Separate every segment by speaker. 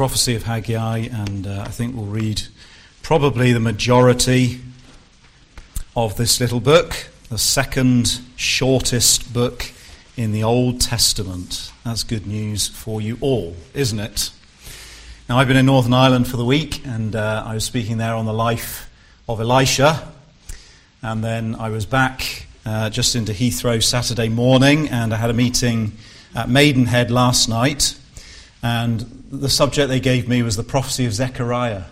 Speaker 1: prophecy of Haggai, and I think we'll read probably the majority of this little book, the second shortest book in the Old Testament. That's good news for you all, isn't it? Now, I've been in Northern Ireland for the week, and I was speaking there on the life of Elisha, and then I was back just into Heathrow Saturday morning, and I had a meeting at Maidenhead last night, and the subject they gave me was the prophecy of Zechariah.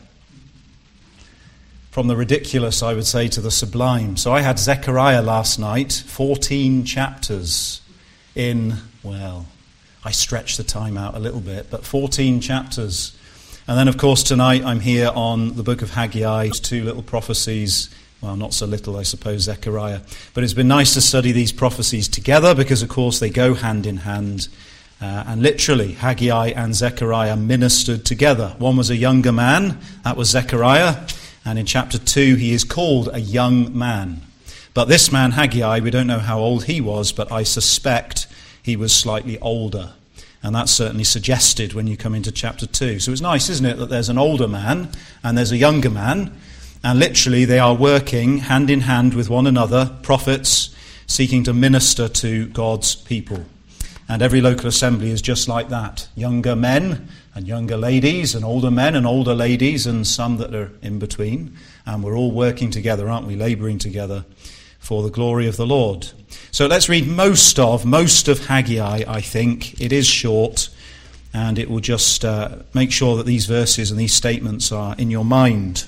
Speaker 1: From the ridiculous, I would say, to the sublime. So I had Zechariah last night, 14 chapters in, well, I stretched the time out a little bit, but 14 chapters. And then, of course, tonight I'm here on the book of Haggai, two little prophecies. Well, not so little, I suppose, Zechariah. But it's been nice to study these prophecies together because, of course, they go hand in hand. And literally, Haggai and Zechariah ministered together. One was a younger man, that was Zechariah. And in chapter 2, he is called a young man. But this man, Haggai, we don't know how old he was, but I suspect he was slightly older. And that's certainly suggested when you come into chapter 2. So it's nice, isn't it, that there's an older man and there's a younger man. And literally they are working hand in hand with one another, prophets, seeking to minister to God's people. And every local assembly is just like that. Younger men and younger ladies and older men and older ladies and some that are in between. And we're all working together, aren't we? Labouring together for the glory of the Lord. So let's read most of Haggai, I think. It is short, and it will just make sure that these verses and these statements are in your mind.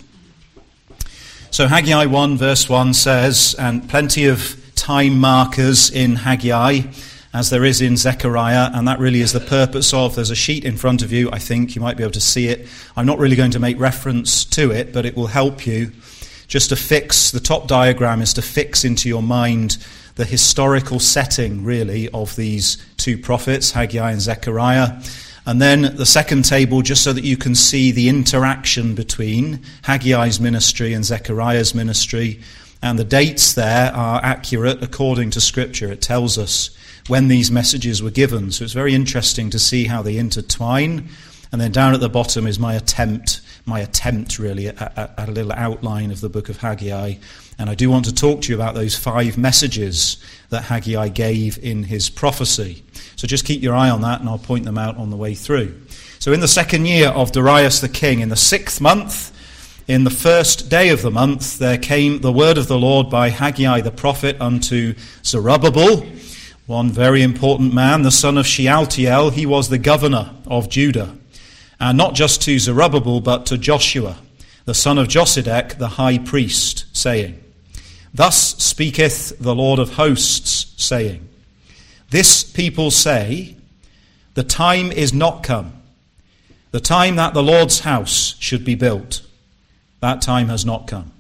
Speaker 1: So Haggai 1 verse 1 says, and plenty of time markers in Haggai, as there is in Zechariah, and that really is the purpose of, there's a sheet in front of you, I think, you might be able to see it. I'm not really going to make reference to it, but it will help you just to fix, the top diagram is to fix into your mind the historical setting, really, of these two prophets, Haggai and Zechariah. And then the second table, just so that you can see the interaction between Haggai's ministry and Zechariah's ministry. And the dates there are accurate according to Scripture. It tells us when these messages were given. So it's very interesting to see how they intertwine. And then down at the bottom is my attempt really at a little outline of the book of Haggai. And I do want to talk to you about those 5 messages that Haggai gave in his prophecy. So just keep your eye on that, and I'll point them out on the way through. So in the 2nd year of Darius the king, in the 6th month, in the 1st day of the month, there came the word of the Lord by Haggai the prophet unto Zerubbabel, one very important man, the son of Shealtiel. He was the governor of Judah. And not just to Zerubbabel, but to Joshua, the son of Josedek, the high priest, saying, Thus speaketh the Lord of hosts, saying, This people say, The time is not come, the time that the Lord's house should be built. That time has not come.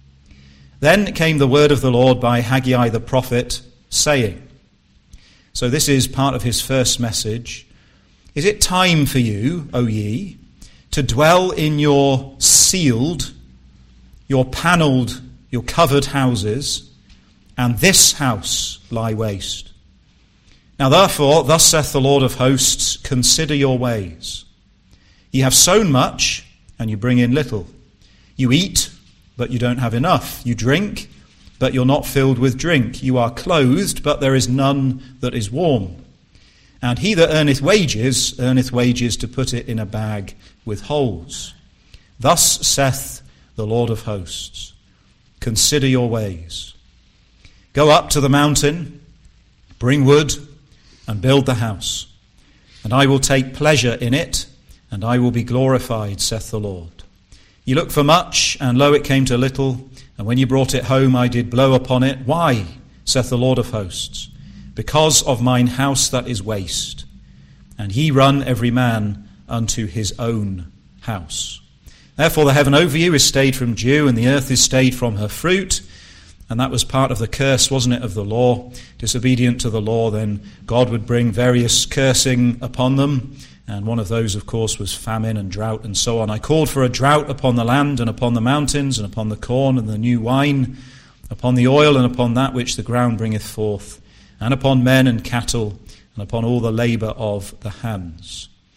Speaker 1: Then came the word of the Lord by Haggai the prophet, saying, so this is part of his first message. Is it time for you, O ye, to dwell in your sealed, your panelled, your covered houses, and this house lie waste? Now therefore, thus saith the Lord of hosts, consider your ways. Ye have sown much, and you bring in little. You eat, but you don't have enough. You drink, but you're not filled with drink. You are clothed, but there is none that is warm. And he that earneth wages to put it in a bag with holes. Thus saith the Lord of hosts, consider your ways. Go up to the mountain, bring wood, and build the house. And I will take pleasure in it, and I will be glorified, saith the Lord. Ye looked for much, and lo, it came to little, and when ye brought it home, I did blow upon it. Why, saith the Lord of hosts? Because of mine house that is waste, and ye run every man unto his own house. Therefore the heaven over you is stayed from dew, and the earth is stayed from her fruit. And that was part of the curse, wasn't it, of the law? Disobedient to the law, then God would bring various cursing upon them. And one of those, of course, was famine and drought and so on. I called for a drought upon the land and upon the mountains and upon the corn and the new wine, upon the oil and upon that which the ground bringeth forth, and upon men and cattle and upon all the labour of the hands.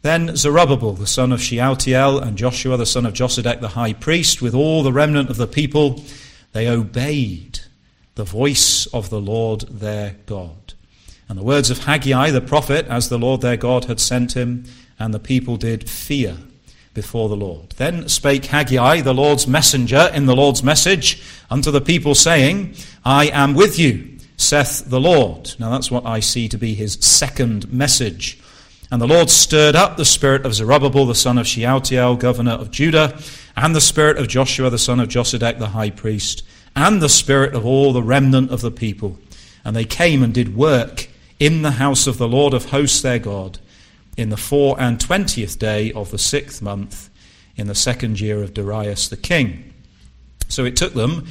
Speaker 1: Then Zerubbabel, the son of Shealtiel, and Joshua, the son of Josedek, the high priest, with all the remnant of the people, they obeyed the voice of the Lord their God, and the words of Haggai the prophet, as the Lord their God had sent him, and the people did fear before the Lord. Then spake Haggai, the Lord's messenger, in the Lord's message unto the people, saying, I am with you, saith the Lord. Now that's what I see to be his second message. And the Lord stirred up the spirit of Zerubbabel, the son of Shealtiel, governor of Judah, and the spirit of Joshua, the son of Josedek, the high priest, and the spirit of all the remnant of the people. And they came and did work in the house of the Lord of hosts their God, in the 24th day of the 6th month, in the 2nd year of Darius the king. So it took them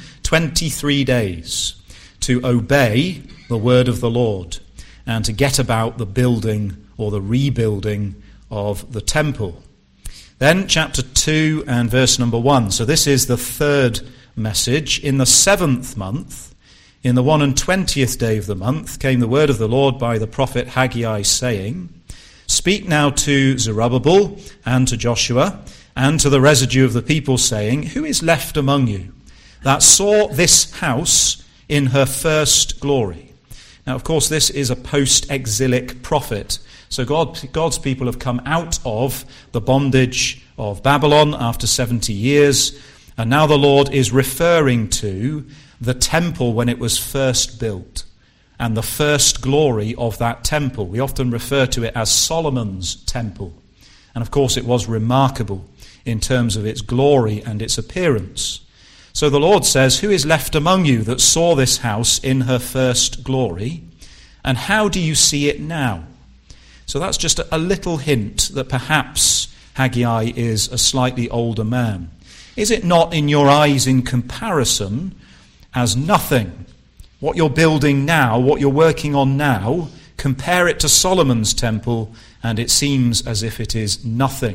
Speaker 1: 23 days to obey the word of the Lord and to get about the building or the rebuilding of the temple. Then chapter 2 and verse number 1. So this is the third message. In the 7th month, in the 21st day of the month, came the word of the Lord by the prophet Haggai, saying, Speak now to Zerubbabel and to Joshua and to the residue of the people, saying, Who is left among you that saw this house in her first glory? Now, of course, this is a post-exilic prophet. So God's people have come out of the bondage of Babylon after 70 years, and now the Lord is referring to the temple when it was first built and the first glory of that temple. We often refer to it as Solomon's temple. And of course it was remarkable in terms of its glory and its appearance. So the Lord says, Who is left among you that saw this house in her first glory? And how do you see it now? So that's just a little hint that perhaps Haggai is a slightly older man. Is it not in your eyes in comparison as nothing? What you're building now, what you're working on now, compare it to Solomon's temple, and it seems as if it is nothing.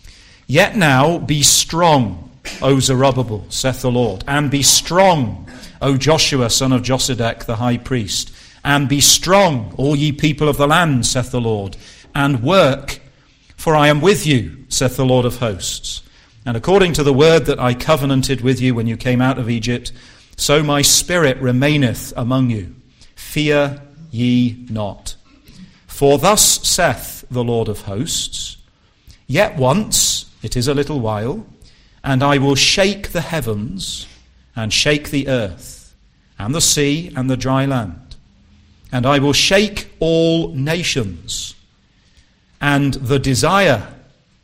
Speaker 1: Yet now be strong, O Zerubbabel, saith the Lord, and be strong, O Joshua, son of Josedek, the high priest, and be strong, all ye people of the land, saith the Lord, and work, for I am with you, saith the Lord of hosts. And according to the word that I covenanted with you when you came out of Egypt, so my spirit remaineth among you. Fear ye not. For thus saith the Lord of hosts, Yet once, it is a little while, and I will shake the heavens, and shake the earth, and the sea, and the dry land. And I will shake all nations. And the desire,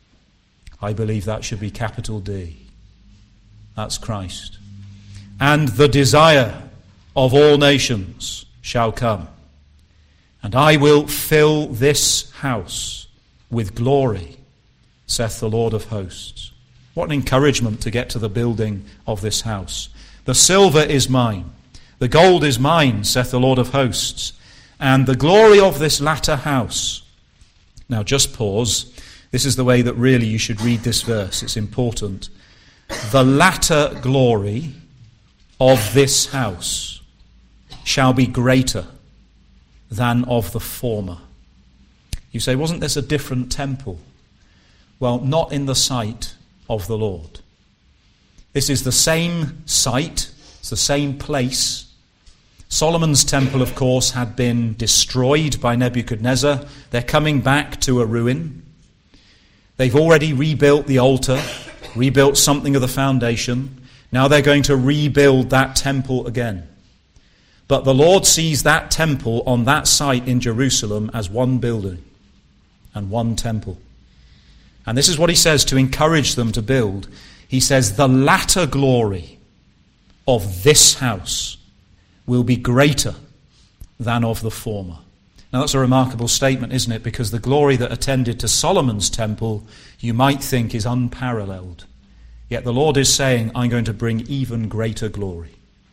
Speaker 1: I believe that should be capital D. That's Christ. And the desire of all nations shall come. And I will fill this house with glory, saith the Lord of hosts. What an encouragement to get to the building of this house. The silver is mine, the gold is mine, saith the Lord of hosts, and the glory of this latter house. Now just pause. This is the way that really you should read this verse. It's important. The latter glory of this house shall be greater than of the former. You say, wasn't this a different temple? Well, not in the sight of the Lord. This is the same site, it's the same place. Solomon's temple, of course, had been destroyed by Nebuchadnezzar. They're coming back to a ruin. They've already rebuilt the altar, rebuilt something of the foundation. Now they're going to rebuild that temple again. But the Lord sees that temple on that site in Jerusalem as one building and one temple. And this is what he says to encourage them to build. He says, the latter glory of this house will be greater than of the former. Now that's a remarkable statement, isn't it? Because the glory that attended to Solomon's temple, you might think, is unparalleled. Yet the Lord is saying, I'm going to bring even greater glory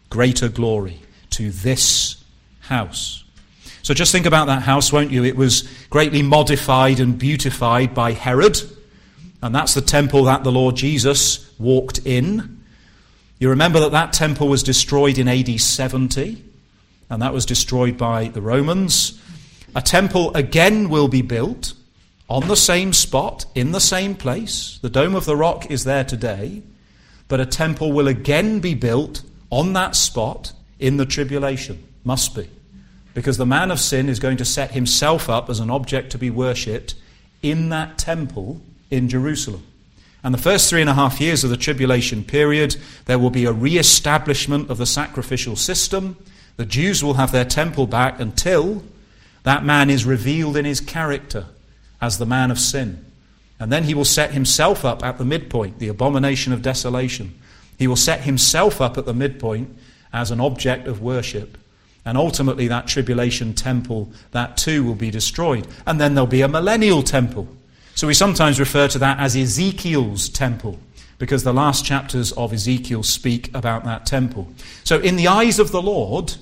Speaker 1: to this house. So just think about that house, won't you? It was greatly modified and beautified by Herod, and that's the temple that the Lord Jesus walked in. You remember that temple was destroyed in AD 70, and that was destroyed by the Romans. A temple again will be built on the same spot, in the same place. The Dome of the Rock is there today, but a temple will again be built on that spot in the tribulation. Must be. Because the man of sin is going to set himself up as an object to be worshipped in that temple in Jerusalem. And the first 3.5 years of the tribulation period, there will be a re-establishment of the sacrificial system. The Jews will have their temple back until that man is revealed in his character as the man of sin. And then he will set himself up at the midpoint, the abomination of desolation. He will set himself up at the midpoint as an object of worship. And ultimately that tribulation temple, that too will be destroyed. And then there'll be a millennial temple. So we sometimes refer to that as Ezekiel's temple, because the last chapters of Ezekiel speak about that temple. So in the eyes of the Lord,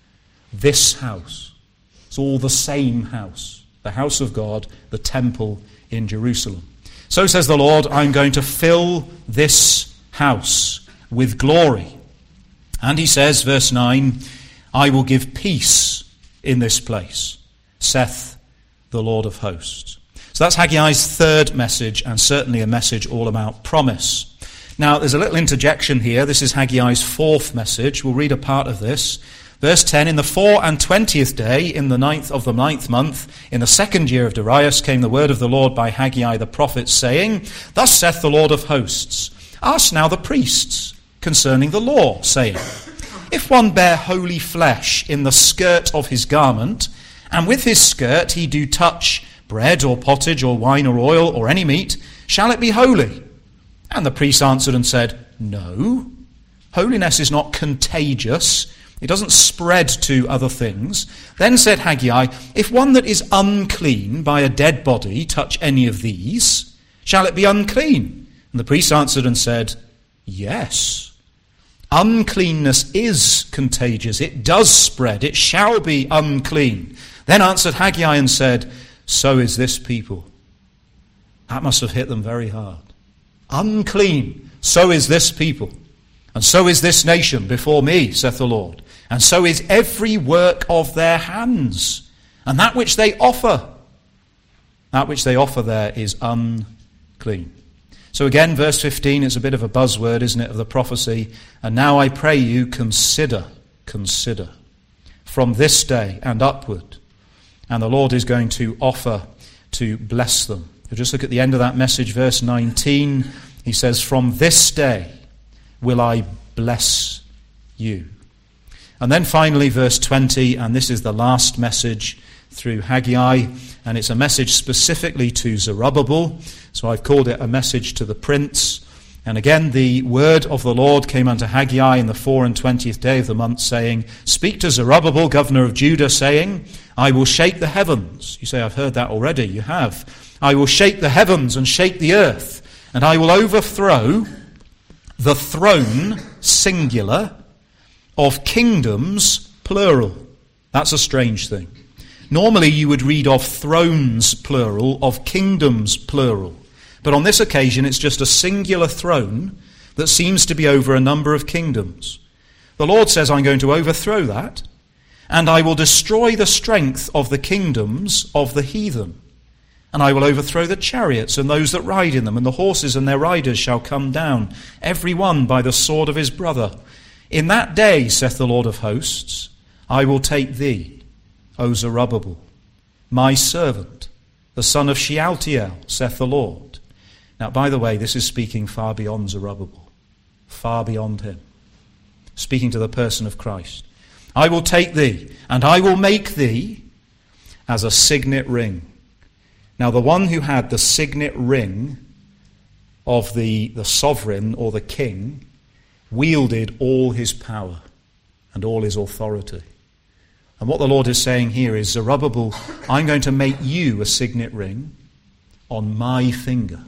Speaker 1: this house, it's all the same house, the house of God, the temple in Jerusalem. So says the Lord, I'm going to fill this house with glory. And he says, verse 9, I will give peace in this place, saith the Lord of hosts. So that's Haggai's third message, and certainly a message all about promise. Now, there's a little interjection here. This is Haggai's fourth message. We'll read a part of this. Verse 10, in the 24th day, in the 9th of the 9th month, in the 2nd year of Darius, came the word of the Lord by Haggai the prophet, saying, Thus saith the Lord of hosts, ask now the priests concerning the law, saying, If one bear holy flesh in the skirt of his garment, and with his skirt he do touch bread or pottage or wine or oil or any meat, shall it be holy? And the priest answered and said, No, holiness is not contagious. It doesn't spread to other things. Then said Haggai, If one that is unclean by a dead body touch any of these, shall it be unclean? And the priest answered and said, Yes. Uncleanness is contagious. It does spread. It shall be unclean. Then answered Haggai and said, So is this people. That must have hit them very hard. Unclean, so is this people. And so is this nation before me, saith the Lord. And so is every work of their hands. And that which they offer there is unclean. So again, verse 15 is a bit of a buzzword, isn't it, of the prophecy. And now I pray you, consider from this day and upward. And the Lord is going to offer to bless them. We'll just look at the end of that message, verse 19. He says, From this day will I bless you. And then finally, verse 20, and this is the last message through Haggai, and it's a message specifically to Zerubbabel. So I've called it a message to the prince. And again, the word of the Lord came unto Haggai in the 24th day of the month, saying, Speak to Zerubbabel, governor of Judah, saying, I will shake the heavens. You say, I've heard that already. You have. I will shake the heavens and shake the earth, and I will overthrow the throne, singular, of kingdoms, plural. That's a strange thing. Normally you would read of thrones, plural, of kingdoms, plural. But on this occasion it's just a singular throne that seems to be over a number of kingdoms. The Lord says, I'm going to overthrow that, and I will destroy the strength of the kingdoms of the heathen. And I will overthrow the chariots and those that ride in them, and the horses and their riders shall come down, every one by the sword of his brother. In that day, saith the Lord of hosts, I will take thee, O Zerubbabel, my servant, the son of Shealtiel, saith the Lord. Now, by the way, this is speaking far beyond Zerubbabel, far beyond him, speaking to the person of Christ. I will take thee, and I will make thee as a signet ring. Now, the one who had the signet ring of the sovereign or the king wielded all his power and all his authority. And what the Lord is saying here is, Zerubbabel, I'm going to make you a signet ring on my finger.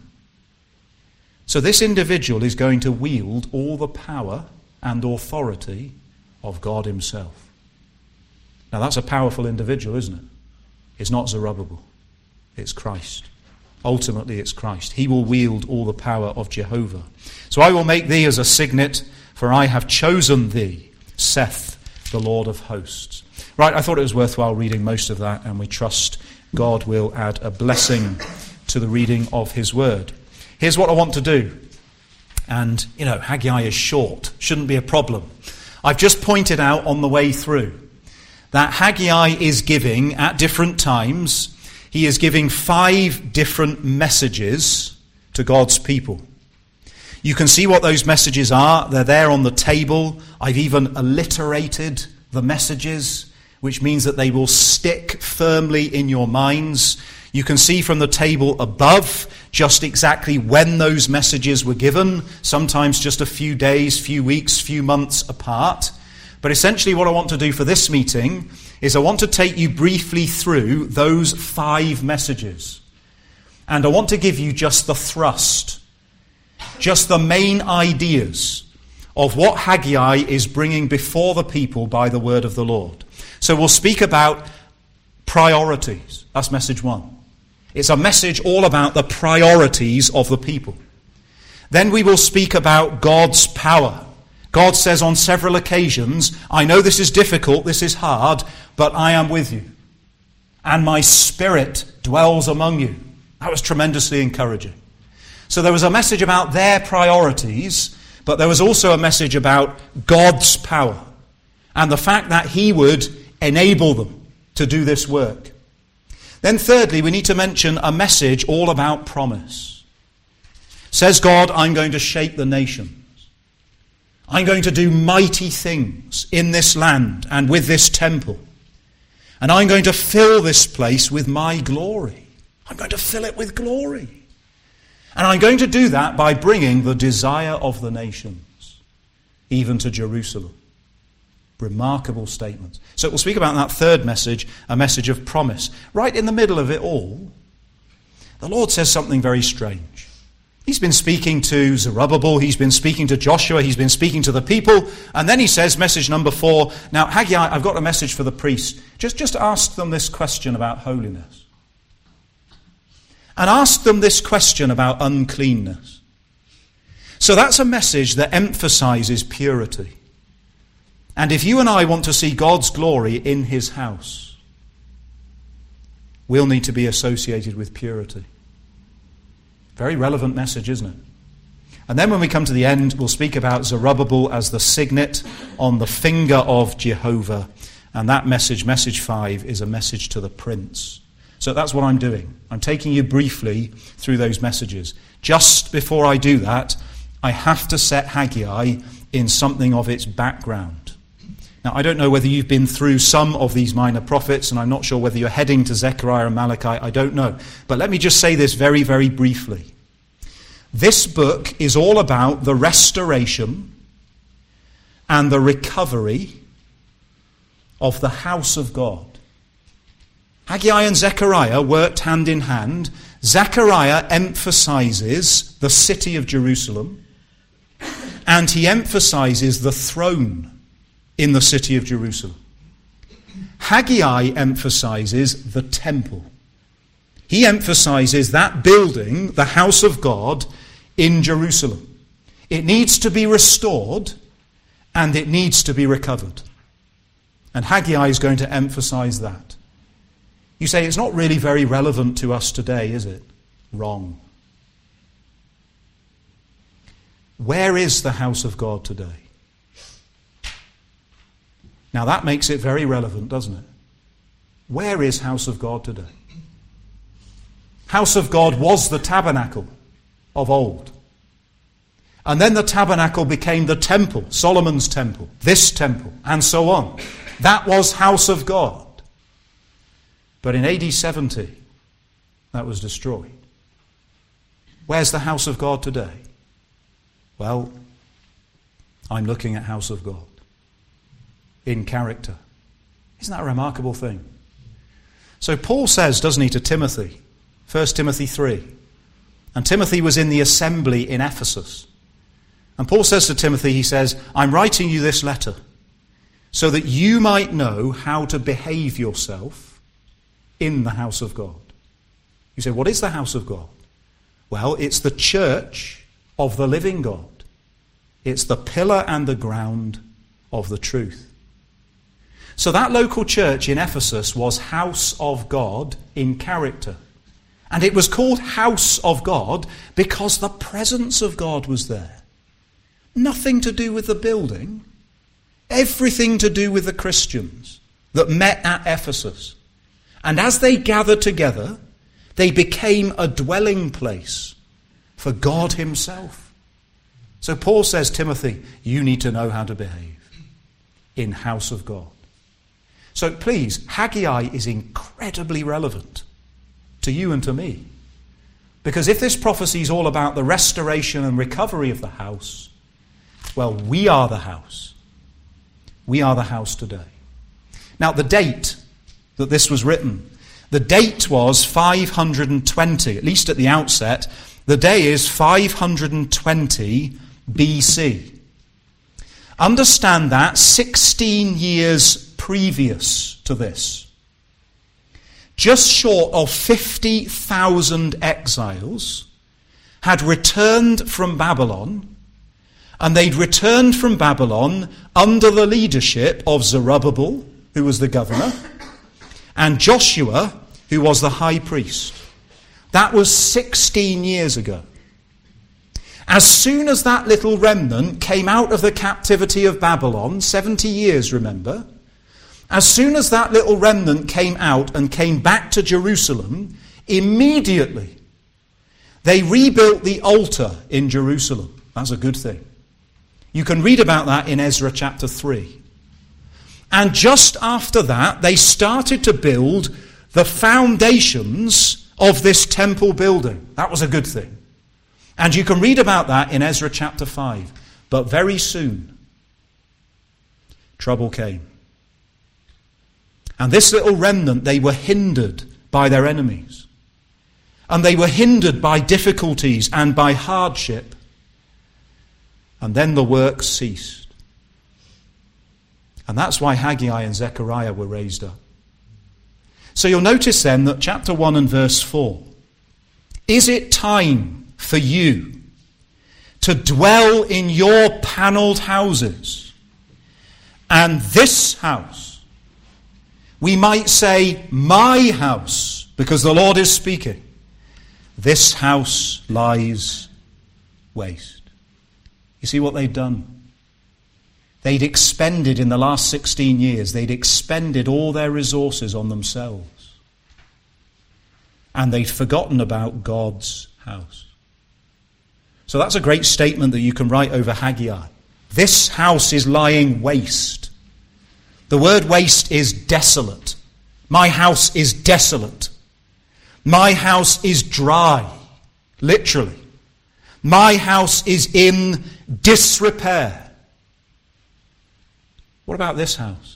Speaker 1: So this individual is going to wield all the power and authority of God himself. Now that's a powerful individual, isn't it? It's not Zerubbabel. It's Christ. Ultimately, it's Christ. He will wield all the power of Jehovah. So I will make thee as a signet, for I have chosen thee, saith the Lord of hosts. Right, I thought it was worthwhile reading most of that, and we trust God will add a blessing to the reading of his word. Here's what I want to do. And, Haggai is short. Shouldn't be a problem. I've just pointed out on the way through that Haggai is giving, at different times, he is giving 5 different messages to God's people. You can see what those messages are. They're there on the table. I've even alliterated the messages, which means that they will stick firmly in your minds. You can see from the table above just exactly when those messages were given, sometimes just a few days, few weeks, few months apart. But essentially what I want to do for this meeting is I want to take you briefly through those 5 messages. And I want to give you just the thrust, just the main ideas of what Haggai is bringing before the people by the word of the Lord. So we'll speak about priorities. That's message 1. It's a message all about the priorities of the people. Then we will speak about God's power. God says on several occasions, I know this is difficult, this is hard, but I am with you. And my spirit dwells among you. That was tremendously encouraging. So there was a message about their priorities, but there was also a message about God's power and the fact that he would enable them to do this work. Then thirdly, we need to mention a message all about promise. Says God, I'm going to shake the nations. I'm going to do mighty things in this land and with this temple. And I'm going to fill this place with my glory. I'm going to fill it with glory. And I'm going to do that by bringing the desire of the nations, even to Jerusalem. Remarkable statements. So we'll speak about that third message, a message of promise. Right in the middle of it all, the Lord says something very strange. He's been speaking to Zerubbabel, he's been speaking to Joshua, he's been speaking to the people, and then he says, message number 4, now Haggai, I've got a message for the priests. Just ask them this question about holiness. And ask them this question about uncleanness. So that's a message that emphasizes purity. And if you and I want to see God's glory in his house, we'll need to be associated with purity. Very relevant message, isn't it? And then when we come to the end, we'll speak about Zerubbabel as the signet on the finger of Jehovah. And that message, message 5, is a message to the prince. So that's what I'm doing. I'm taking you briefly through those messages. Just before I do that, I have to set Haggai in something of its background. Now, I don't know whether you've been through some of these minor prophets, and I'm not sure whether you're heading to Zechariah and Malachi. I don't know. But let me just say this very, very briefly. This book is all about the restoration and the recovery of the house of God. Haggai and Zechariah worked hand in hand. Zechariah emphasizes the city of Jerusalem, and he emphasizes the throne in the city of Jerusalem. Haggai emphasizes the temple. He emphasizes that building, the house of God, in Jerusalem. It needs to be restored, and it needs to be recovered. And Haggai is going to emphasize that. You say, it's not really very relevant to us today, is it? Wrong. Where is the house of God today? Now that makes it very relevant, doesn't it? Where is house of God today? House of God was the tabernacle of old. And then the tabernacle became the temple, Solomon's temple, this temple, and so on. That was house of God. But in AD 70, that was destroyed. Where's the house of God today? Well, I'm looking at house of God in character. Isn't that a remarkable thing? So Paul says, doesn't he, to Timothy, 1 Timothy 3, and Timothy was in the assembly in Ephesus. And Paul says to Timothy, he says, I'm writing you this letter so that you might know how to behave yourself in the house of God. You say, what is the house of God? Well, it's the church of the living God. It's the pillar and the ground of the truth. So that local church in Ephesus was house of God in character. And it was called House of God because the presence of God was there. Nothing to do with the building. Everything to do with the Christians that met at Ephesus. And as they gathered together, they became a dwelling place for God himself. So Paul says, Timothy, you need to know how to behave in house of God. So please, Haggai is incredibly relevant to you and to me. Because if this prophecy is all about the restoration and recovery of the house, well, we are the house. We are the house today. Now, the date that this was written, the date was 520, at least at the outset. The day is 520 BC. Understand that 16 years previous to this, just short of 50,000 exiles had returned from Babylon, and they'd returned from Babylon under the leadership of Zerubbabel, who was the governor, and Joshua, who was the high priest. That was 16 years ago. As soon as that little remnant came out of the captivity of Babylon, 70 years, remember, as soon as that little remnant came out and came back to Jerusalem, immediately they rebuilt the altar in Jerusalem. That's a good thing. You can read about that in Ezra chapter 3. And just after that, they started to build the foundations of this temple building. That was a good thing. And you can read about that in Ezra chapter 5. But very soon, trouble came. And this little remnant, they were hindered by their enemies. And they were hindered by difficulties and by hardship. And then the work ceased. And that's why Haggai and Zechariah were raised up. So you'll notice then that chapter 1 and verse 4. Is it time for you to dwell in your panelled houses? And this house, we might say my house, because the Lord is speaking. This house lies waste. You see what they'd done? They'd expended in the last 16 years, they'd expended all their resources on themselves. And they'd forgotten about God's house. So that's a great statement that you can write over Haggai. This house is lying waste. The word waste is desolate. My house is desolate. My house is dry, literally. My house is in disrepair. What about this house?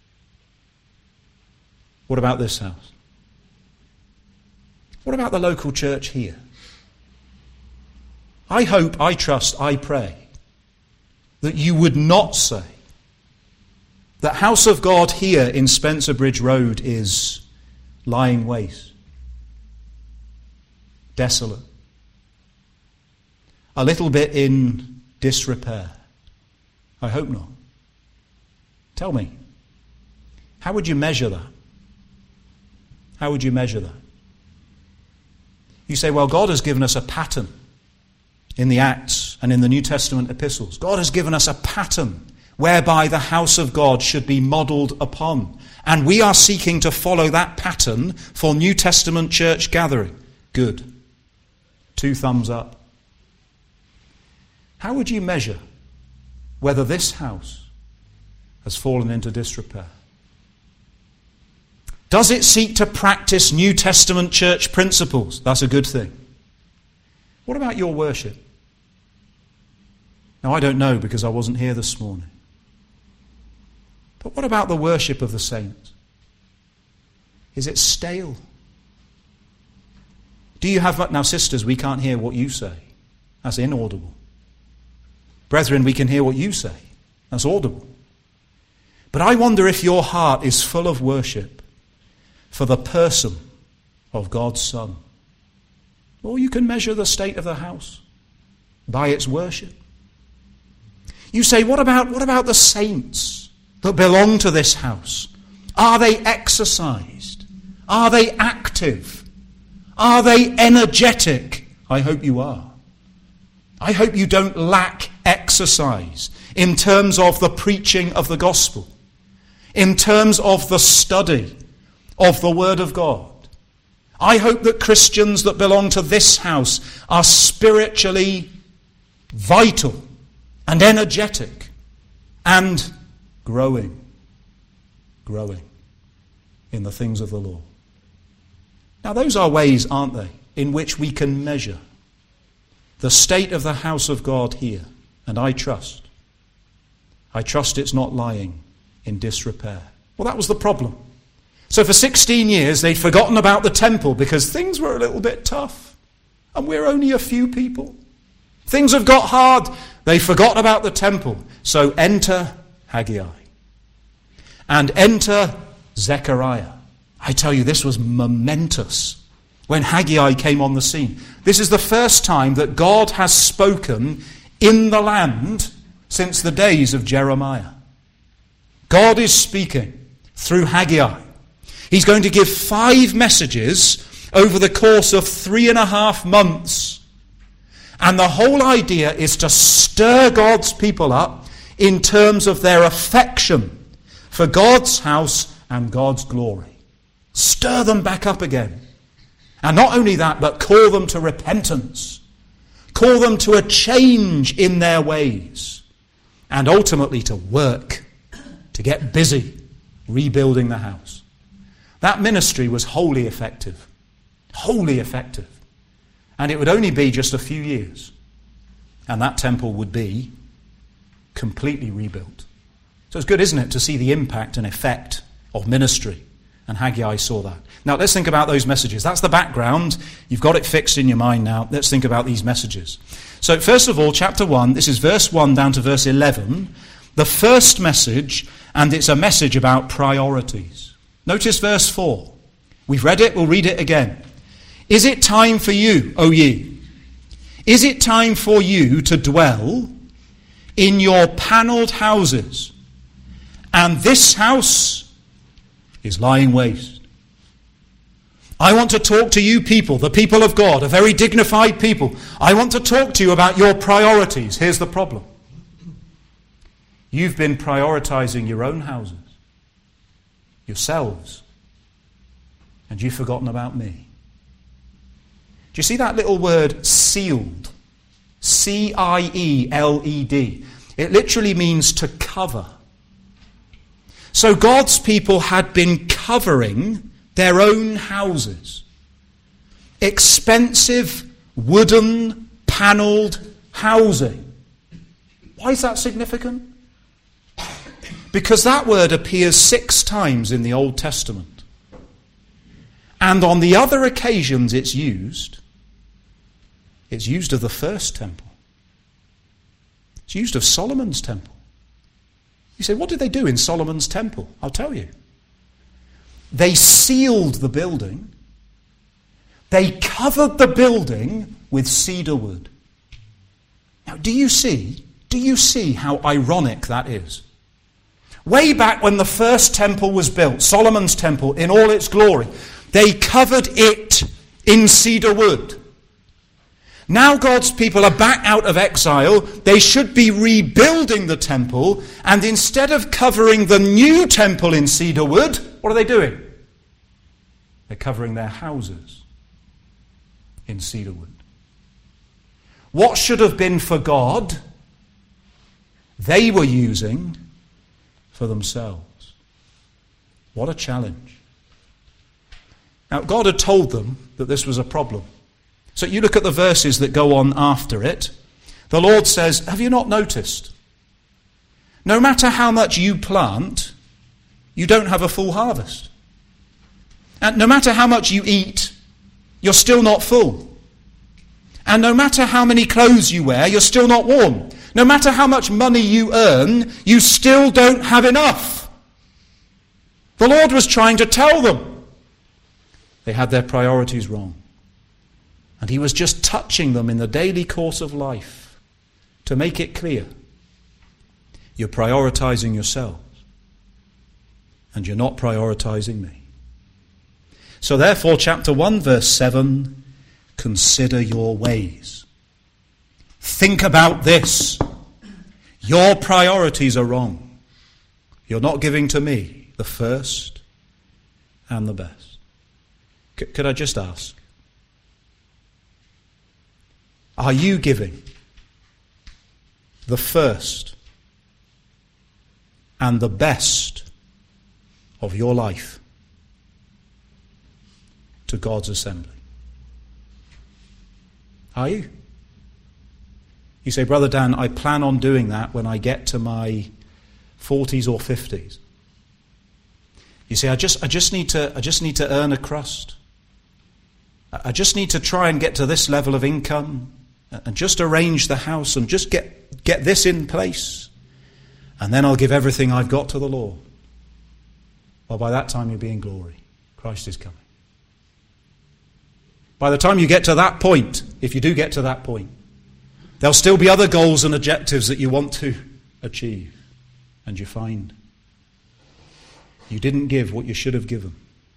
Speaker 1: What about this house? What about the local church here? I hope, I trust, I pray that you would not say that House of God here in Spencer Bridge Road is lying waste, desolate, a little bit in disrepair. I hope not. Tell me, how would you measure that? How would you measure that? You say, well, God has given us a pattern in the Acts and in the New Testament epistles. God has given us a pattern whereby the house of God should be modelled upon. And we are seeking to follow that pattern for New Testament church gathering. Good. 2 thumbs up. How would you measure whether this house has fallen into disrepair? Does it seek to practice New Testament church principles? That's a good thing. What about your worship? Now, I don't know because I wasn't here this morning. But what about the worship of the saints? Is it stale? Do you have... Now, sisters, we can't hear what you say. That's inaudible. Brethren, we can hear what you say. That's audible. But I wonder if your heart is full of worship for the person of God's Son. Or you can measure the state of the house by its worship. You say, what about the saints that belong to this house? Are they exercised? Are they active? Are they energetic? I hope you are. I hope you don't lack exercise in terms of the preaching of the gospel, in terms of the study of the Word of God. I hope that Christians that belong to this house are spiritually vital and energetic and growing in the things of the Lord. Now those are ways, aren't they, in which we can measure the state of the house of God here. And I trust it's not lying in disrepair. Well, that was the problem. So for 16 years they'd forgotten about the temple because things were a little bit tough. And we're only a few people. Things have got hard. They forgot about the temple. So enter Haggai. And enter Zechariah. I tell you, this was momentous when Haggai came on the scene. This is the first time that God has spoken in the land since the days of Jeremiah. God is speaking through Haggai. He's going to give 5 messages over the course of 3.5 months. And the whole idea is to stir God's people up in terms of their affection for God's house and God's glory. Stir them back up again. And not only that, but call them to repentance. Call them to a change in their ways. And ultimately to work, to get busy rebuilding the house. That ministry was wholly effective. Wholly effective. And it would only be just a few years. And that temple would be completely rebuilt. So it's good, isn't it, to see the impact and effect of ministry. And Haggai saw that. Now let's think about those messages. That's the background. You've got it fixed in your mind now. Let's think about these messages. So first of all, chapter 1, this is verse 1 down to verse 11. The first message, and it's a message about priorities. Notice verse 4. We've read it, we'll read it again. Is it time for you, O ye? Is it time for you to dwell in your panelled houses? And this house is lying waste. I want to talk to you people, the people of God, a very dignified people. I want to talk to you about your priorities. Here's the problem. You've been prioritizing your own houses, yourselves, and you've forgotten about me. Do you see that little word sealed? C-I-E-L-E-D. It literally means to cover. So God's people had been covering their own houses. Expensive, wooden, panelled housing. Why is that significant? Because that word appears 6 times in the Old Testament. And on the other occasions it's used of the first temple. It's used of Solomon's temple. You say, what did they do in Solomon's temple? I'll tell you. They sealed the building. They covered the building with cedar wood. Now, do you see how ironic that is? Way back when the first temple was built, Solomon's temple in all its glory, they covered it in cedar wood. Now God's people are back out of exile. They should be rebuilding the temple. And instead of covering the new temple in cedar wood, what are they doing? They're covering their houses in cedar wood. What should have been for God, they were using for themselves. What a challenge. Now, God had told them that this was a problem. So you look at the verses that go on after it. The Lord says, have you not noticed? No matter how much you plant, you don't have a full harvest. And no matter how much you eat, you're still not full. And no matter how many clothes you wear, you're still not warm. No matter how much money you earn, you still don't have enough. The Lord was trying to tell them. They had their priorities wrong. And he was just touching them in the daily course of life to make it clear. You're prioritizing yourselves. And you're not prioritizing me. So therefore, chapter 1, verse 7, consider your ways. Think about this. Your priorities are wrong. You're not giving to me the first and the best. Could I just ask? Are you giving the first and the best of your life to God's assembly? Are you? You say, Brother Dan, I plan on doing that when I get to my 40s or 50s. You say, I just need to earn a crust. I just need to try and get to this level of income and just arrange the house and just get this in place. And then I'll give everything I've got to the Lord. Well, by that time you'll be in glory. Christ is coming. By the time you get to that point, if you do get to that point, there'll still be other goals and objectives that you want to achieve. And you find you didn't give what you should have given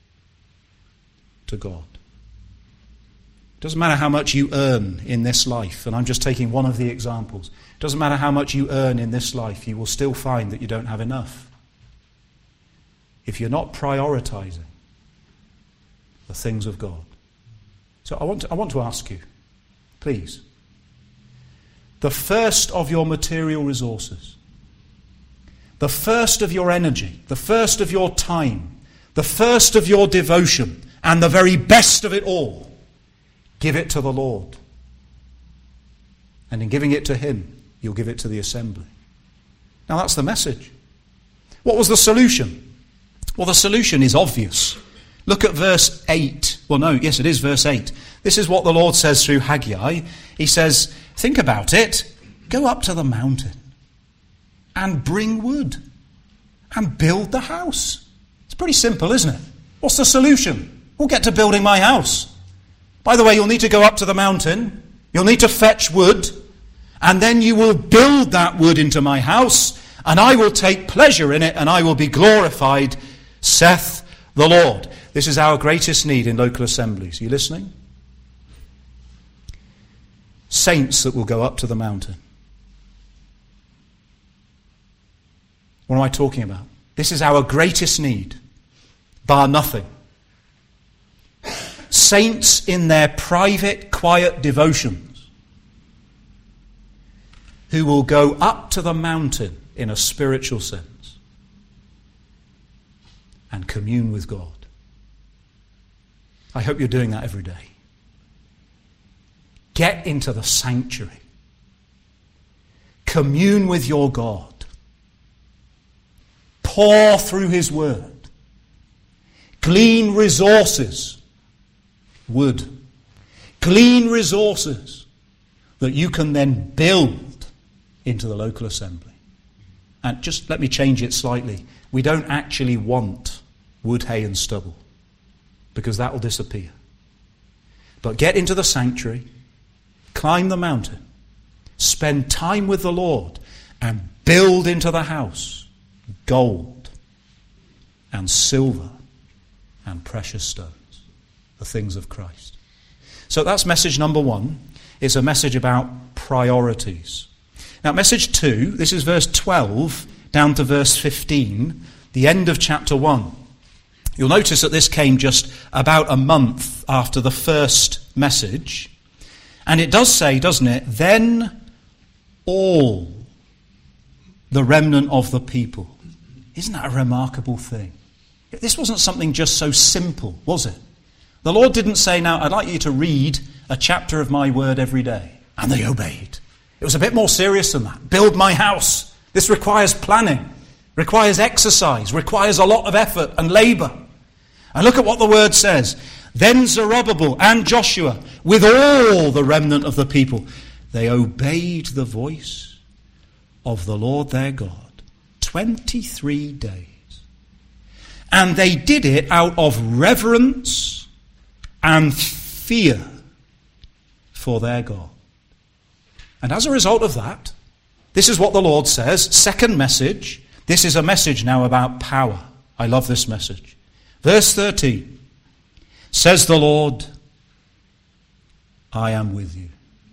Speaker 1: to God. It doesn't matter how much you earn in this life, and I'm just taking one of the examples. It doesn't matter how much you earn in this life, you will still find that you don't have enough if you're not prioritizing the things of God. So I want to ask you, please, the first of your material resources, the first of your energy, the first of your time, the first of your devotion, and the very best of it all, give it to the Lord. And in giving it to Him, you'll give it to the assembly. Now that's the message. What was the solution? Well, the solution is obvious. Look at verse 8. Well, no, yes, it is verse 8. This is what the Lord says through Haggai. He says, think about it. Go up to the mountain and bring wood and build the house. It's pretty simple, isn't it? What's the solution? We'll get to building my house. By the way, you'll need to go up to the mountain. You'll need to fetch wood. And then you will build that wood into my house. And I will take pleasure in it. And I will be glorified, saith the Lord. This is our greatest need in local assemblies. Are you listening? Saints that will go up to the mountain. What am I talking about? This is our greatest need, bar nothing. Saints in their private, quiet devotions who will go up to the mountain in a spiritual sense and commune with God. I hope you're doing that every day. Get into the sanctuary. Commune with your God. Pour through His Word. Glean resources. Wood. Glean resources that you can then build into the local assembly. And just let me change it slightly. We don't actually want wood, hay and stubble, because that will disappear. But get into the sanctuary, climb the mountain, spend time with the Lord, and build into the house gold and silver and precious stones, the things of Christ. So that's message number 1. It's a message about priorities. Now message 2, this is verse 12 down to verse 15, the end of chapter 1. You'll notice that this came just about a month after the first message. And it does say, doesn't it, then all the remnant of the people. Isn't that a remarkable thing? This wasn't something just so simple, was it? The Lord didn't say, now, I'd like you to read a chapter of my word every day. And they obeyed. It was a bit more serious than that. Build my house. This requires planning, requires exercise, requires a lot of effort and labour. And look at what the word says. Then Zerubbabel and Joshua, with all the remnant of the people, they obeyed the voice of the Lord their God 23 days. And they did it out of reverence and fear for their God. And as a result of that, this is what the Lord says. Second message. This is a message now about power. I love this message. Verse 13. says the Lord, I am with you.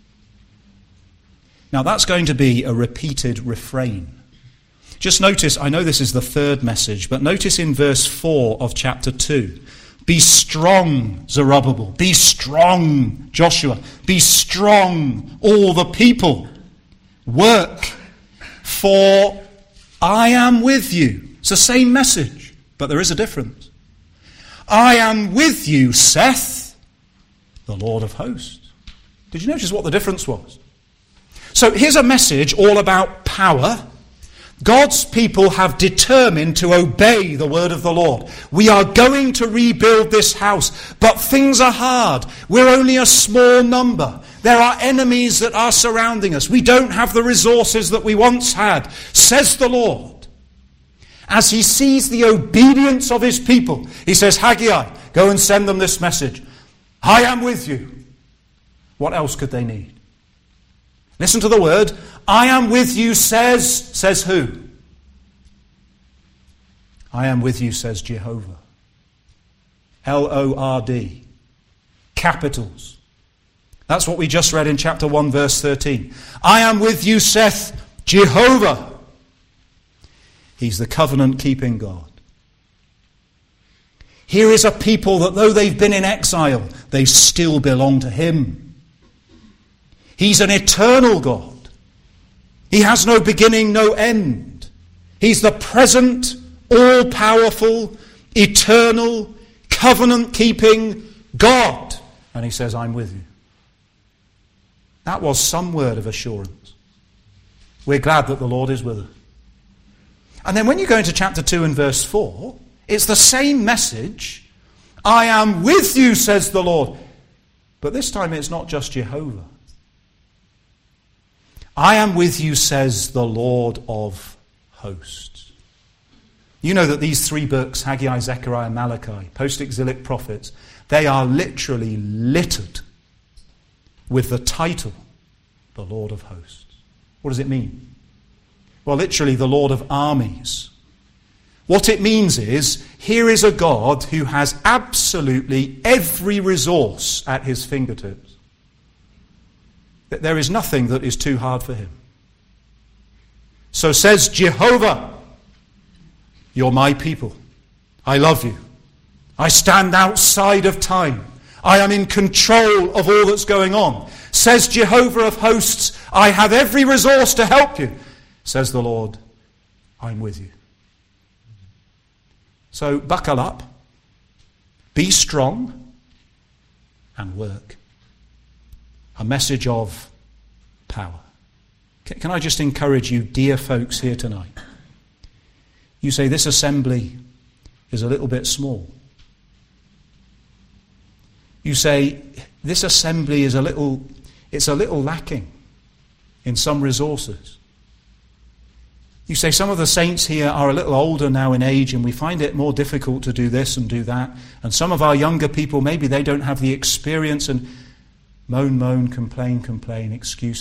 Speaker 1: Now that's going to be a repeated refrain. Just notice, I know this is the third message, but notice in verse 4 of chapter 2, be strong, Zerubbabel. Be strong, Joshua. Be strong, all the people. Work, for I am with you. It's the same message, but there is a difference. I am with you, saith the Lord of hosts. Did you notice what the difference was? So here's a message all about power. God's people have determined to obey the word of the Lord. We are going to rebuild this house, but things are hard. We're only a small number. There are enemies that are surrounding us. We don't have the resources that we once had, says the Lord. As he sees the obedience of his people, he says, Haggai, go and send them this message. I am with you. What else could they need? Listen to the word. I am with you, says who? I am with you, says Jehovah. L-O-R-D. Capitals. That's what we just read in chapter 1, verse 13. I am with you, saith Jehovah. He's the covenant-keeping God. Here is a people that though they've been in exile, they still belong to him. He's an eternal God. He has no beginning, no end. He's the present, all-powerful, eternal, covenant-keeping God. And he says, I'm with you. That was some word of assurance. We're glad that the Lord is with us. And then when you go into chapter 2 and verse 4, it's the same message. I am with you, says the Lord. But this time it's not just Jehovah. I am with you, says the Lord of hosts. You know that these three books, Haggai, Zechariah, Malachi, post-exilic prophets, they are literally littered with the title, the Lord of hosts. What does it mean? Well, literally, the Lord of armies. What it means is, here is a God who has absolutely every resource at his fingertips. There is nothing that is too hard for him. So says Jehovah, you're my people. I love you. I stand outside of time. I am in control of all that's going on. Says Jehovah of hosts, I have every resource to help you. Says the Lord, I'm with you. So buckle up, be strong, and work. A message of power. Can I just encourage you, dear folks here tonight? You say this assembly is a little bit small. You say this assembly is a little lacking in some resources. You say some of the saints here are a little older now in age and we find it more difficult to do this and do that. And some of our younger people, maybe they don't have the experience, and moan, complain, excuse.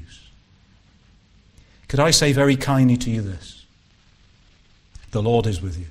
Speaker 1: Could I say very kindly to you this? The Lord is with you.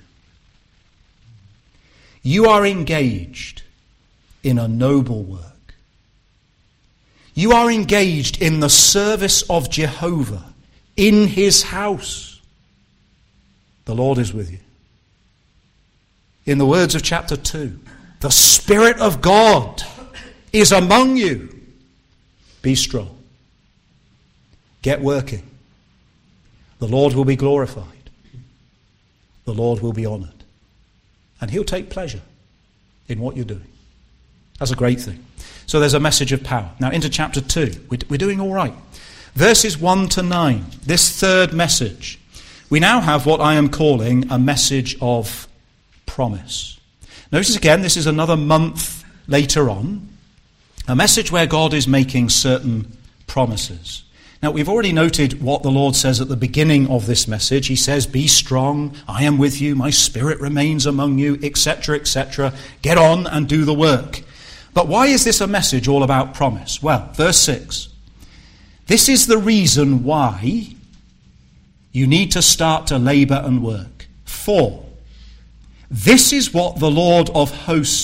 Speaker 1: You are engaged in a noble work. You are engaged in the service of Jehovah in his house. The Lord is with you. In the words of chapter 2, the Spirit of God is among you. Be strong. Get working. The Lord will be glorified. The Lord will be honoured. And he'll take pleasure in what you're doing. That's a great thing. So there's a message of power. Now into chapter 2. We're doing all right. Verses 1 to 9. This third message. We now have what I am calling a message of promise. Notice again, this is another month later on. A message where God is making certain promises. Now, we've already noted what the Lord says at the beginning of this message. He says, be strong, I am with you, my spirit remains among you, etc., etc. Get on and do the work. But why is this a message all about promise? Well, verse 6. This is the reason why you need to start to labour and work. For this is what the Lord of hosts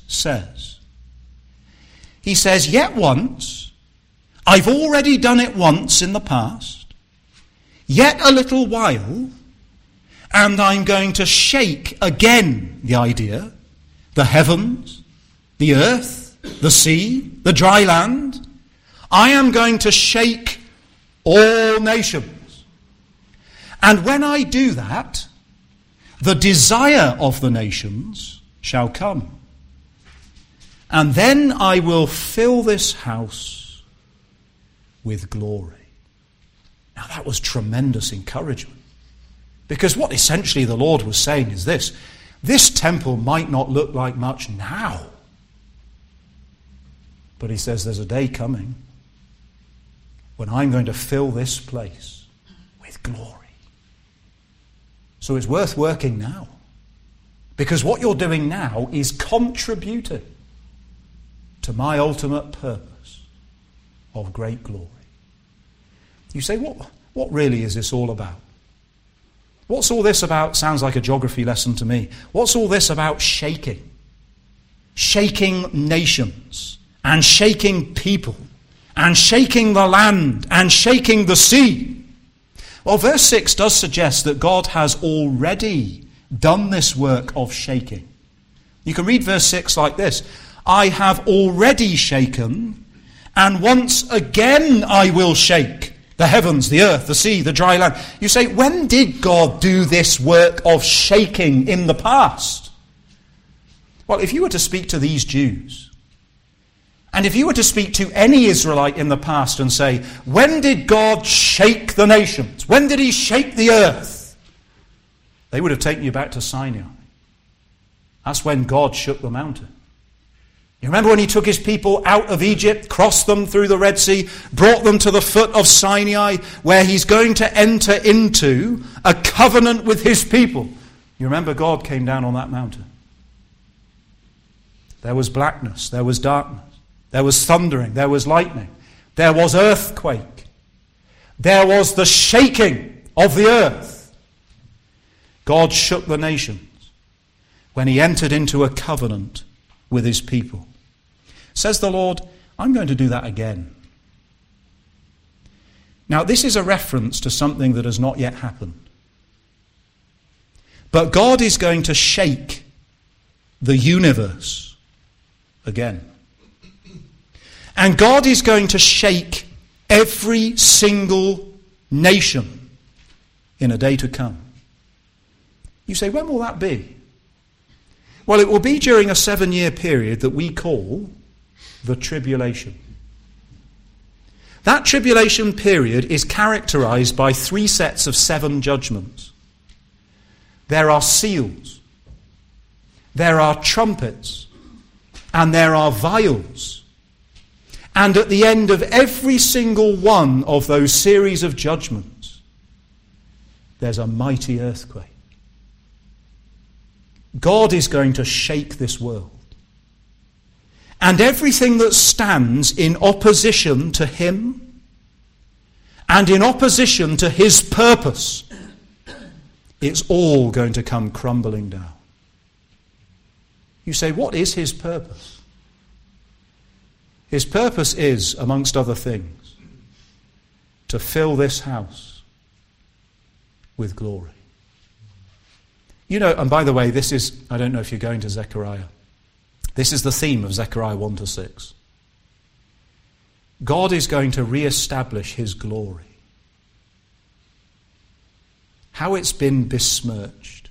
Speaker 1: says. He says, yet once, I've already done it once in the past, yet a little while, and I'm going to shake again the idea, the heavens, the earth, the sea, the dry land. I am going to shake all nations. And when I do that, the desire of the nations shall come. And then I will fill this house with glory. Now that was tremendous encouragement. Because what essentially the Lord was saying is this temple might not look like much now. But he says there's a day coming when I'm going to fill this place with glory. So it's worth working now. Because what you're doing now is contributing to my ultimate purpose of great glory. You say, what really is this all about? What's all this about? Sounds like a geography lesson to me. What's all this about shaking? Shaking nations, and shaking people, and shaking the land, and shaking the sea. Well, verse 6 does suggest that God has already done this work of shaking. You can read verse 6 like this: I have already shaken, and once again I will shake the heavens, the earth, the sea, the dry land. You say, when did God do this work of shaking in the past? Well, if you were to speak to these Jews, and if you were to speak to any Israelite in the past and say, when did God shake the nations? When did he shake the earth? They would have taken you back to Sinai. That's when God shook the mountain. You remember when he took his people out of Egypt, crossed them through the Red Sea, brought them to the foot of Sinai, where he's going to enter into a covenant with his people. You remember God came down on that mountain. There was blackness, there was darkness, there was thundering, there was lightning, there was earthquake, there was the shaking of the earth. God shook the nations when he entered into a covenant with his people. Says the Lord, I'm going to do that again. Now, this is a reference to something that has not yet happened. But God is going to shake the universe again. And God is going to shake every single nation in a day to come. You say, when will that be? Well, it will be during a 7-year period that we call the tribulation. That tribulation period is characterized by 3 sets of 7 judgments. There are seals, there are trumpets, and there are vials. And at the end of every single one of those series of judgments, there's a mighty earthquake. God is going to shake this world. And everything that stands in opposition to him and in opposition to his purpose, it's all going to come crumbling down. You say, what is his purpose? His purpose is, amongst other things, to fill this house with glory. You know, and by the way, this is, I don't know if you're going to Zechariah. This is the theme of Zechariah 1-6. God is going to re-establish his glory. How it's been besmirched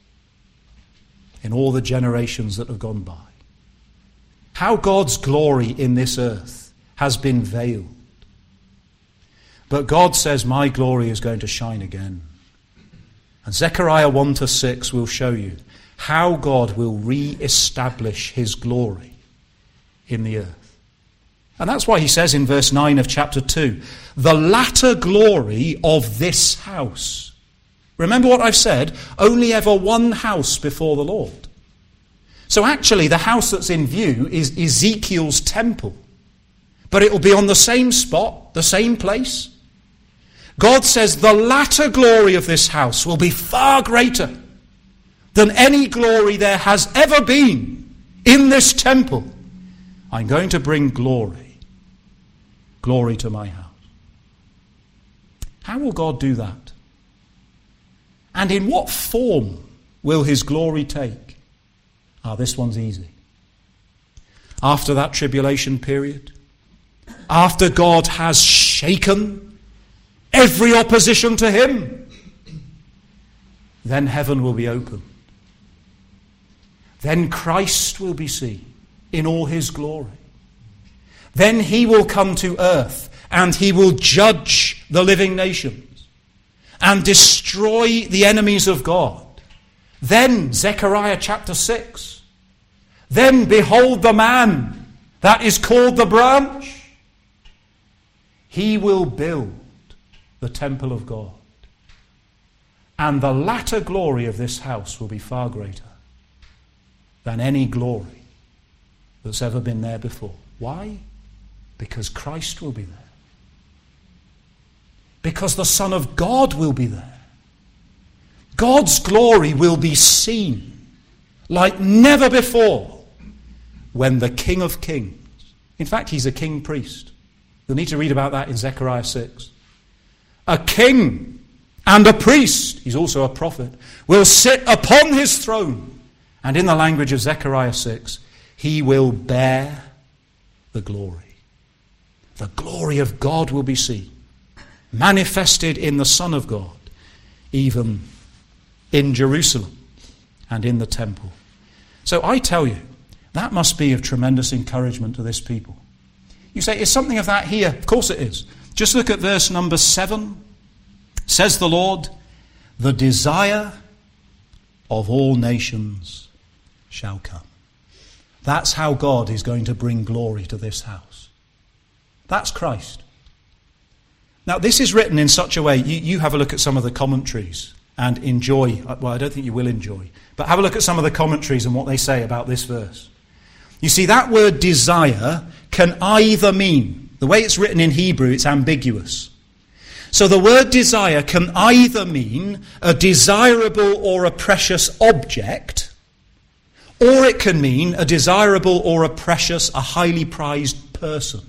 Speaker 1: in all the generations that have gone by. How God's glory in this earth has been veiled. But God says, my glory is going to shine again. And Zechariah 1-6 will show you how God will re-establish his glory in the earth. And that's why he says in verse 9 of chapter 2, the latter glory of this house. Remember what I've said, only ever one house before the Lord. So actually the house that's in view is Ezekiel's temple. But it will be on the same spot, the same place. God says the latter glory of this house will be far greater than any glory there has ever been in this temple, I'm going to bring glory to my house. How will God do that? And in what form will his glory take? This one's easy. After that tribulation period, after God has shaken every opposition to him, then heaven will be opened. Then Christ will be seen in all his glory. Then he will come to earth and he will judge the living nations and destroy the enemies of God. Then, Zechariah chapter 6, then behold the man that is called the branch. He will build the temple of God. And the latter glory of this house will be far greater than any glory that's ever been there before. Why? Because Christ will be there. Because the Son of God will be there. God's glory will be seen like never before when the King of Kings, in fact, he's a king priest. You'll need to read about that in Zechariah 6. A king and a priest, he's also a prophet, will sit upon his throne. And in the language of Zechariah 6, he will bear the glory. The glory of God will be seen, manifested in the Son of God, even in Jerusalem and in the temple. So I tell you, that must be of tremendous encouragement to this people. You say, is something of that here? Of course it is. Just look at verse number 7. Says the Lord, the desire of all nations shall come. That's how God is going to bring glory to this house. That's Christ. Now, this is written in such a way, you have a look at some of the commentaries and enjoy, well, I don't think you will enjoy, but have a look at some of the commentaries and what they say about this verse. You see, that word desire can either mean, the way it's written in Hebrew, it's ambiguous. So the word desire can either mean a desirable or a precious object, or it can mean a desirable or a precious, a highly prized person.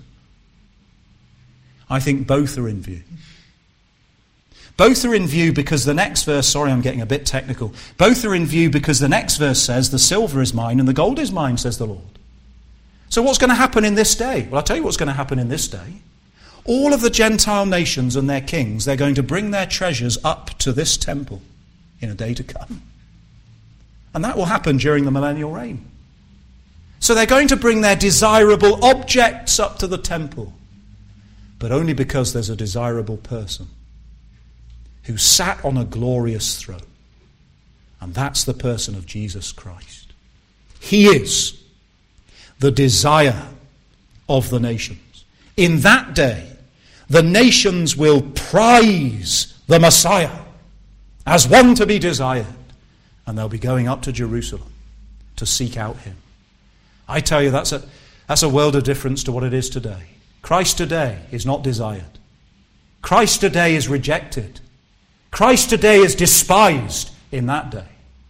Speaker 1: I think both are in view. Both are in view because the next verse, sorry, I'm getting a bit technical. Both are in view because the next verse says, the silver is mine and the gold is mine, says the Lord. So what's going to happen in this day? Well, I'll tell you what's going to happen in this day. All of the Gentile nations and their kings, they're going to bring their treasures up to this temple in a day to come. And that will happen during the millennial reign. So they're going to bring their desirable objects up to the temple, but only because there's a desirable person who sat on a glorious throne. And that's the person of Jesus Christ. He is the desire of the nations. In that day, the nations will prize the Messiah as one to be desired, and they'll be going up to Jerusalem to seek out him. I tell you, that's a world of difference to what it is today. Christ today is not desired. Christ today is rejected. Christ today is despised. In that day,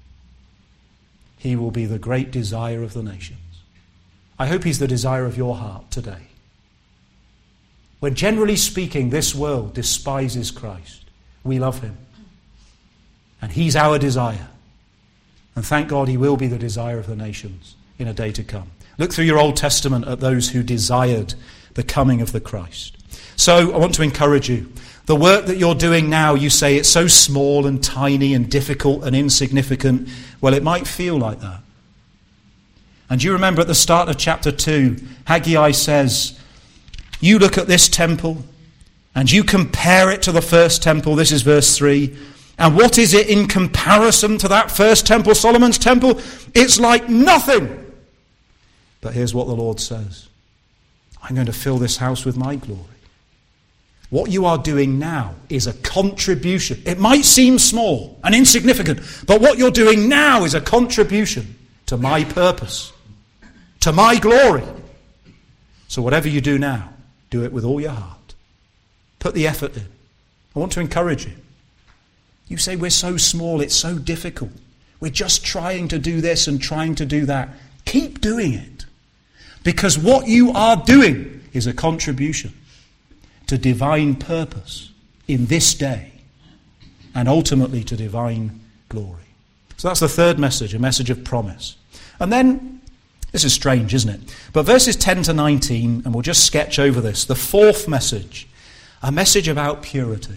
Speaker 1: he will be the great desire of the nations. I hope he's the desire of your heart today. When generally speaking, this world despises Christ, we love him. And he's our desire. And thank God he will be the desire of the nations in a day to come. Look through your Old Testament at those who desired the coming of the Christ. So I want to encourage you. The work that you're doing now, you say it's so small and tiny and difficult and insignificant. Well, it might feel like that. And you remember at the start of chapter 2, Haggai says, you look at this temple and you compare it to the first temple. This is verse 3. And what is it in comparison to that first temple, Solomon's temple? It's like nothing. But here's what the Lord says. I'm going to fill this house with my glory. What you are doing now is a contribution. It might seem small and insignificant, but what you're doing now is a contribution to my purpose, to my glory. So whatever you do now, do it with all your heart. Put the effort in. I want to encourage you. You say, we're so small, it's so difficult. We're just trying to do this and trying to do that. Keep doing it. Because what you are doing is a contribution to divine purpose in this day and ultimately to divine glory. So that's the third message, a message of promise. And then, this is strange, isn't it? But verses 10 to 19, and we'll just sketch over this, the fourth message, a message about purity.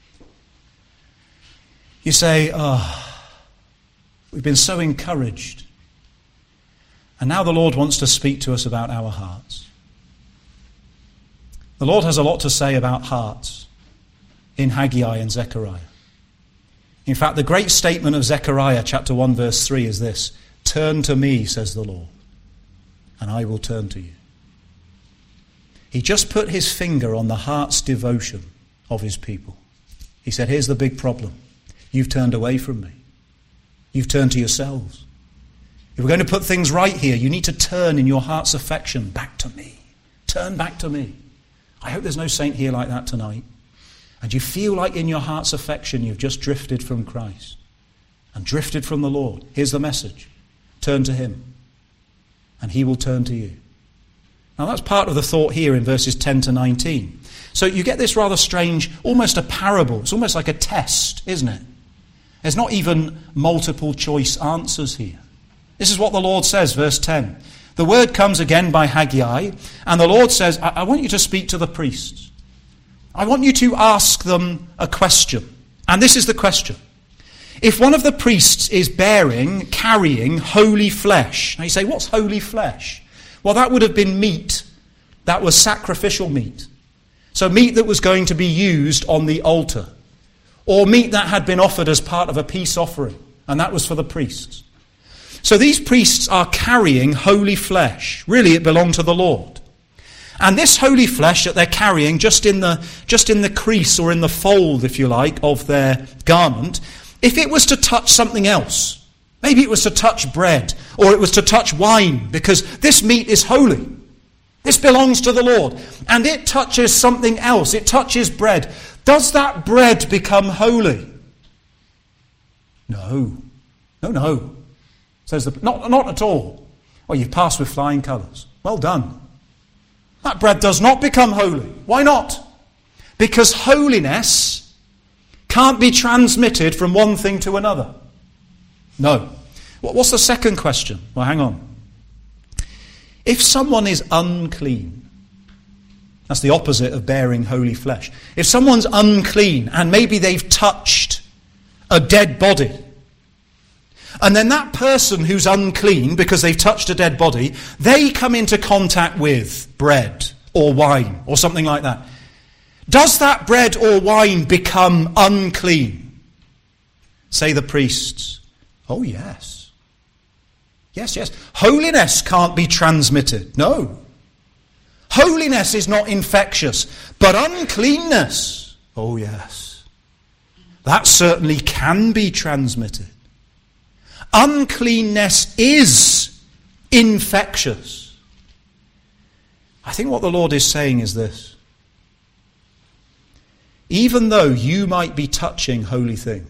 Speaker 1: You say, we've been so encouraged. And now the Lord wants to speak to us about our hearts. The Lord has a lot to say about hearts in Haggai and Zechariah. In fact, the great statement of Zechariah chapter 1 verse 3 is this: "Turn to me, says the Lord, and I will turn to you." He just put his finger on the heart's devotion of his people. He said, here's the big problem. You've turned away from me. You've turned to yourselves. If we're going to put things right here, you need to turn in your heart's affection back to me. Turn back to me. I hope there's no saint here like that tonight. And you feel like in your heart's affection you've just drifted from Christ and drifted from the Lord. Here's the message. Turn to him and he will turn to you. Now that's part of the thought here in verses 10 to 19. So you get this rather strange, almost a parable. It's almost like a test, isn't it? There's not even multiple choice answers here. This is what the Lord says, verse 10. The word comes again by Haggai, and the Lord says, I want you to speak to the priests. I want you to ask them a question. And this is the question. If one of the priests is carrying holy flesh. Now you say, what's holy flesh? Well, that would have been meat that was sacrificial meat. So meat that was going to be used on the altar. Or meat that had been offered as part of a peace offering. And that was for the priests. So these priests are carrying holy flesh. Really, it belonged to the Lord. And this holy flesh that they're carrying just in the crease or in the fold, if you like, of their garment, if it was to touch something else, maybe it was to touch bread or it was to touch wine, because this meat is holy. This belongs to the Lord. And it touches something else. It touches bread. Does that bread become holy? No. No. Says not at all. Well, you've passed with flying colours. Well done. That bread does not become holy. Why not? Because holiness can't be transmitted from one thing to another. No. What's the second question? Well, hang on. If someone is unclean, that's the opposite of bearing holy flesh. If someone's unclean and maybe they've touched a dead body, and then that person who's unclean because they've touched a dead body, they come into contact with bread or wine or something like that. Does that bread or wine become unclean? Say the priests. Oh, yes. Yes. Holiness can't be transmitted. No. Holiness is not infectious. But uncleanness, oh yes. That certainly can be transmitted. Uncleanness is infectious. I think what the Lord is saying is this. Even though you might be touching holy things,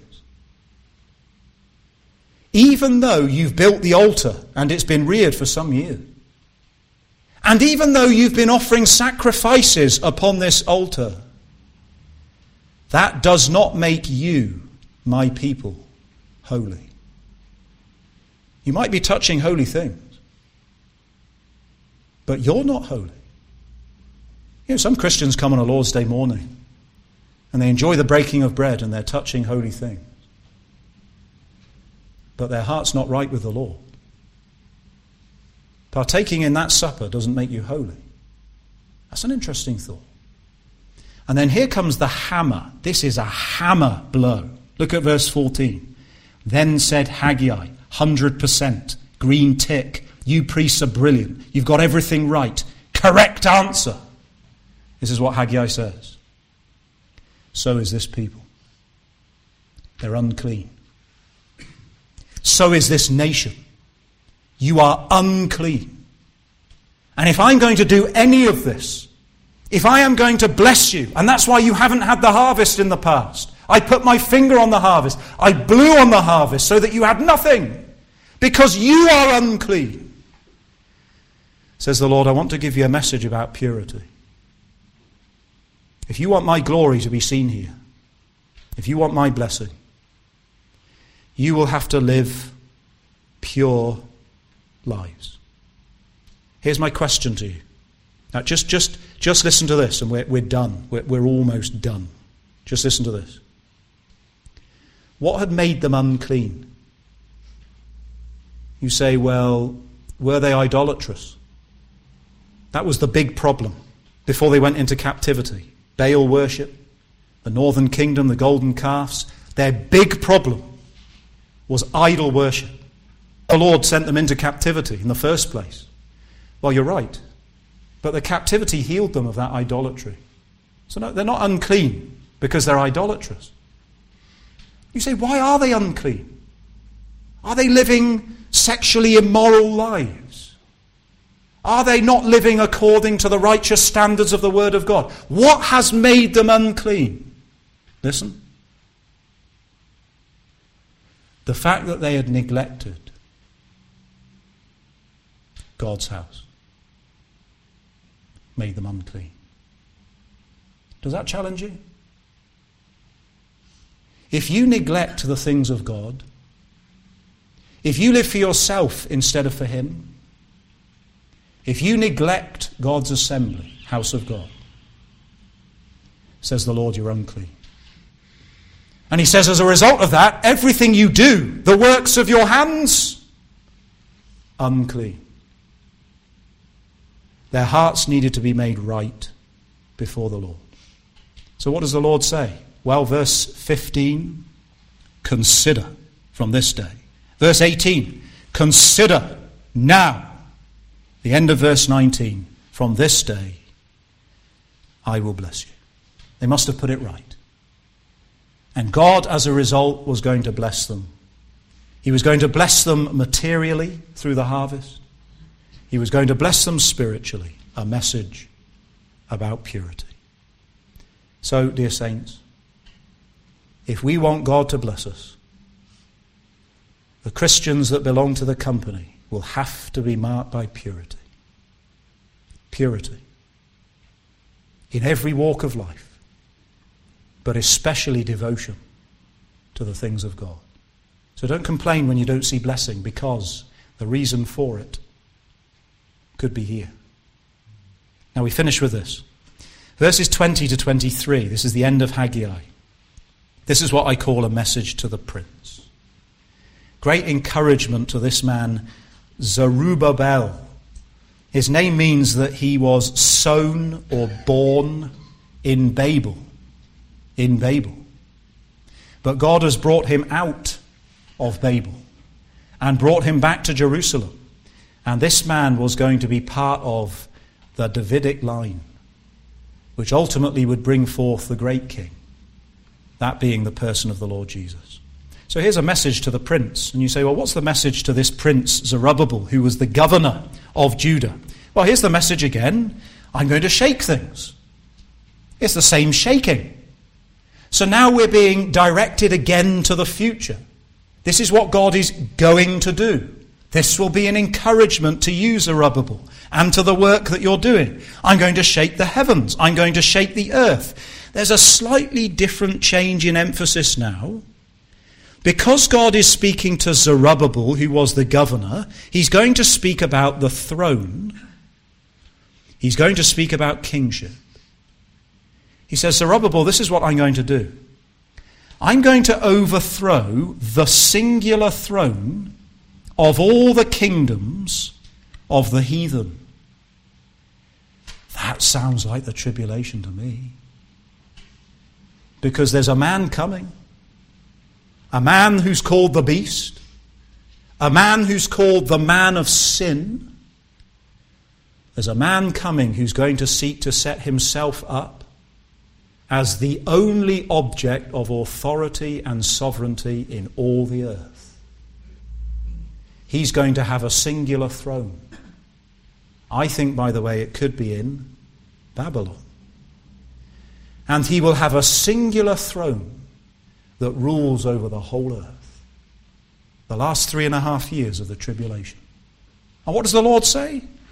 Speaker 1: even though you've built the altar and it's been reared for some years, and even though you've been offering sacrifices upon this altar, that does not make you, my people, holy. You might be touching holy things, but you're not holy. You know, some Christians come on a Lord's Day morning and they enjoy the breaking of bread and they're touching holy things, but their heart's not right with the Lord. Partaking in that supper doesn't make you holy. That's an interesting thought. And then here comes the hammer. This is a hammer blow. Look at verse 14. Then said Haggai, 100%, green tick. You priests are brilliant. You've got everything right. Correct answer. This is what Haggai says. So is this people. They're unclean. So is this nation. You are unclean. And if I'm going to do any of this, if I am going to bless you, and that's why you haven't had the harvest in the past. I put my finger on the harvest. I blew on the harvest so that you had nothing. Because you are unclean. Says the Lord, I want to give you a message about purity. If you want my glory to be seen here, if you want my blessing, you will have to live pure lives. Here's my question to you. Now just listen to this and we're done. We're almost done. Just listen to this. What had made them unclean? You say, well, were they idolatrous? That was the big problem before they went into captivity. Baal worship, the northern kingdom, the golden calves. Their big problem was idol worship. The Lord sent them into captivity in the first place. Well, you're right. But the captivity healed them of that idolatry. So no, they're not unclean because they're idolatrous. You say, why are they unclean? Are they living sexually immoral lives? Are they not living according to the righteous standards of the Word of God? What has made them unclean? Listen. The fact that they had neglected God's house made them unclean. Does that challenge you? If you neglect the things of God, if you live for yourself instead of for Him, if you neglect God's assembly, house of God, says the Lord, you're unclean. And He says, as a result of that, everything you do, the works of your hands, unclean. Their hearts needed to be made right before the Lord. So what does the Lord say? Well, verse 15, consider from this day. Verse 18, consider now. The end of verse 19, from this day I will bless you. They must have put it right. And God, as a result, was going to bless them. He was going to bless them materially through the harvest. He was going to bless them spiritually, a message about purity. So, dear saints, if we want God to bless us, the Christians that belong to the company will have to be marked by purity. Purity. In every walk of life, but especially devotion to the things of God. So don't complain when you don't see blessing, because the reason for it could be here. Now we finish with this. Verses 20 to 23, this is the end of Haggai. This is what I call a message to the prince. Great encouragement to this man, Zerubbabel. His name means that he was sown or born in Babel. In Babel. But God has brought him out of Babel and brought him back to Jerusalem. And this man was going to be part of the Davidic line, which ultimately would bring forth the great king, that being the person of the Lord Jesus. So here's a message to the prince. And you say, well, what's the message to this prince Zerubbabel, who was the governor of Judah? Well, here's the message again. I'm going to shake things. It's the same shaking. So now we're being directed again to the future. This is what God is going to do. This will be an encouragement to you, Zerubbabel, and to the work that you're doing. I'm going to shake the heavens. I'm going to shake the earth. There's a slightly different change in emphasis now. Because God is speaking to Zerubbabel, who was the governor, he's going to speak about the throne. He's going to speak about kingship. He says, Zerubbabel, this is what I'm going to do. I'm going to overthrow the singular throne of all the kingdoms of the heathen. That sounds like the tribulation to me. Because there's a man coming. A man who's called the beast. A man who's called the man of sin. There's a man coming who's going to seek to set himself up as the only object of authority and sovereignty in all the earth. He's going to have a singular throne. I think, by the way, it could be in Babylon. And he will have a singular throne that rules over the whole earth. The last 3.5 years of the tribulation. And what does the Lord say?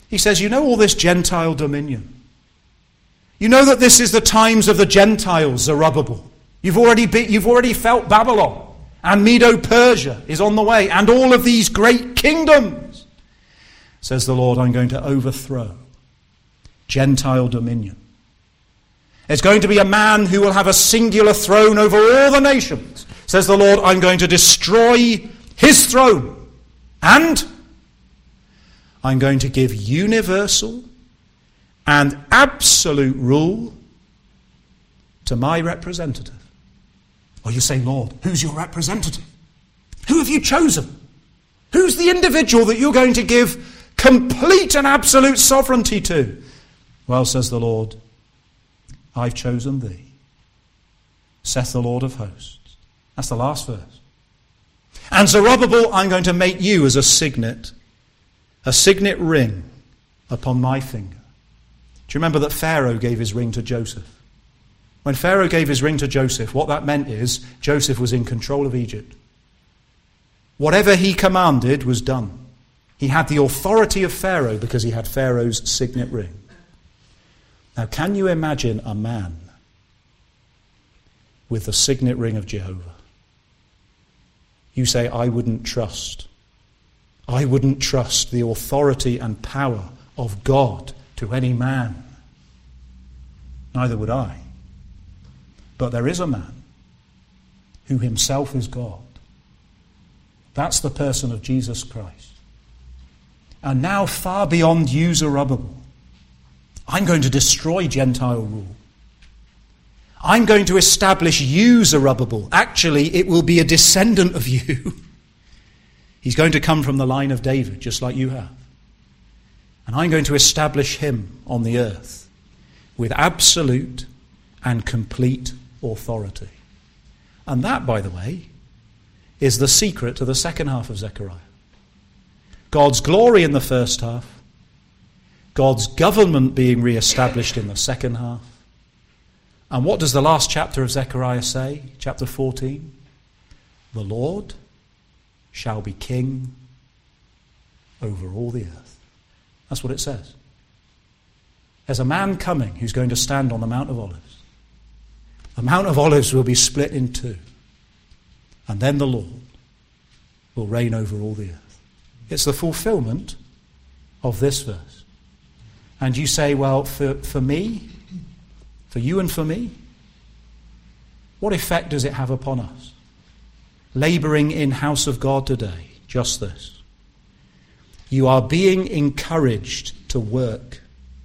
Speaker 1: He says, you know all this Gentile dominion. You know that this is the times of the Gentiles, Zerubbabel. You've already felt Babylon. And Medo-Persia is on the way. And all of these great kingdoms. Says the Lord, I'm going to overthrow Gentile dominion. There's going to be a man who will have a singular throne over all the nations. Says the Lord, I'm going to destroy his throne. And I'm going to give universal and absolute rule to my representative. Or you say, Lord, who's your representative? Who have you chosen? Who's the individual that you're going to give complete and absolute sovereignty to? Well, says the Lord, I've chosen thee, saith the Lord of hosts. That's the last verse. And Zerubbabel, I'm going to make you as a signet ring upon my finger. Do you remember that Pharaoh gave his ring to Joseph? When Pharaoh gave his ring to Joseph, what that meant is Joseph was in control of Egypt. Whatever he commanded was done. He had the authority of Pharaoh because he had Pharaoh's signet ring. Now, can you imagine a man with the signet ring of Jehovah? You say, I wouldn't trust the authority and power of God to any man. Neither would I. But there is a man who himself is God. That's the person of Jesus Christ. And now, far beyond you, Zerubbabel, I'm going to destroy Gentile rule. I'm going to establish you, Zerubbabel. Actually, it will be a descendant of you. He's going to come from the line of David, just like you have. And I'm going to establish him on the earth with absolute and complete authority. And that, by the way, is the secret to the second half of Zechariah. God's glory in the first half, God's government being re-established in the second half. And what does the last chapter of Zechariah say? Chapter 14. The Lord shall be king over all the earth. That's what it says. There's a man coming who's going to stand on the Mount of Olives. The Mount of Olives will be split in two. And then the Lord will reign over all the earth. It's the fulfillment of this verse. And you say, well, for me, for you and for me, what effect does it have upon us? Labouring in house of God today, just this. You are being encouraged to work.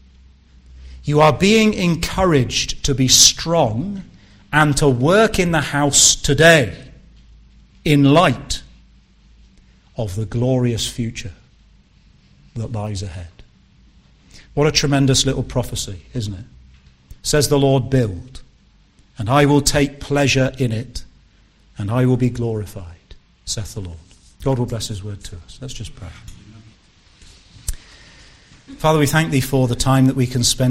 Speaker 1: You are being encouraged to be strong and to work in the house today in light of the glorious future that lies ahead. What a tremendous little prophecy, isn't it? Says the Lord, build, and I will take pleasure in it, and I will be glorified, saith the Lord. God will bless his word to us. Let's just pray. Father, we thank thee for the time that we can spend